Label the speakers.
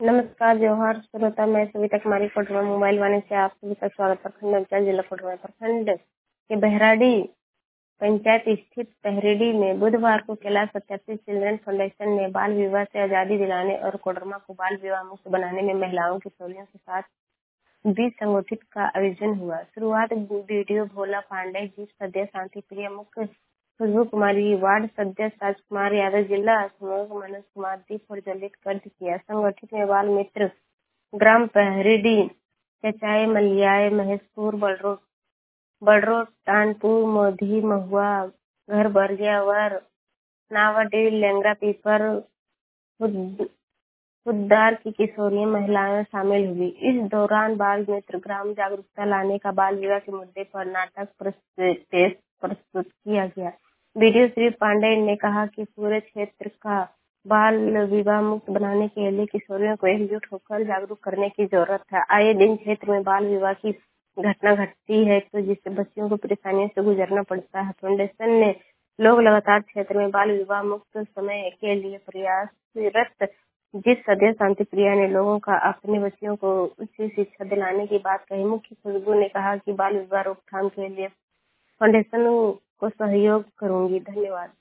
Speaker 1: नमस्कार जोहार श्रोता, मैं सविता कुमारी कोटवा मोबाइल वाणी से आप सभी का स्वागत। प्रखंड नवचार जिला कोटवा प्रखंड के बहराडी पंचायत स्थित पहरेडी में बुधवार को कैलाश सत्यार्थी चिल्ड्रन फाउंडेशन ने बाल विवाह से आजादी दिलाने और कोडरमा को बाल विवाह मुक्त बनाने में महिलाओं किशोरियों के साथ बीच संगठित का आयोजन हुआ। शुरुआत वीडियो भोला पांडे जी सदस्य शांति प्रिय, मुख्य खुशबू कुमारी, वार्ड सदस्य राजकुमार यादव, जिला समूह मनोज कुमार दीप प्रज्वलित कर किया। संगठित में बाल मित्र ग्राम पहरेडी, चचाए, मलियाए, महेशपुर, बड़रोड, तानपुर, मोधी, महुआ, घर बरगियावर, नावाडीह, लेंगरा पीपर, खुददार की किशोरी महिलाएं शामिल हुई। इस दौरान बाल मित्र ग्राम जागरूकता लाने का बाल विवाह के मुद्दे पर नाटक प्रस्तुत किया गया। वीडियो श्री पांडे ने कहा कि पूरे क्षेत्र का बाल विवाह मुक्त बनाने के लिए किशोरियों को एकजुट होकर जागरूक करने की जरूरत है। आए दिन क्षेत्र में बाल विवाह की घटना घटती है तो जिससे बच्चियों को परेशानियों से गुजरना पड़ता है। फाउंडेशन ने लोग लगातार क्षेत्र में बाल विवाह मुक्त समय के लिए प्रयासरत। जिस सदस्य शांति प्रिया ने लोगों का अपने बच्चियों को उच्च शिक्षा दिलाने की बात कही। मुख्य खुशबू ने कहा कि बाल विवाह रोकथाम के लिए फाउंडेशन को सहयोग करूंगी। धन्यवाद।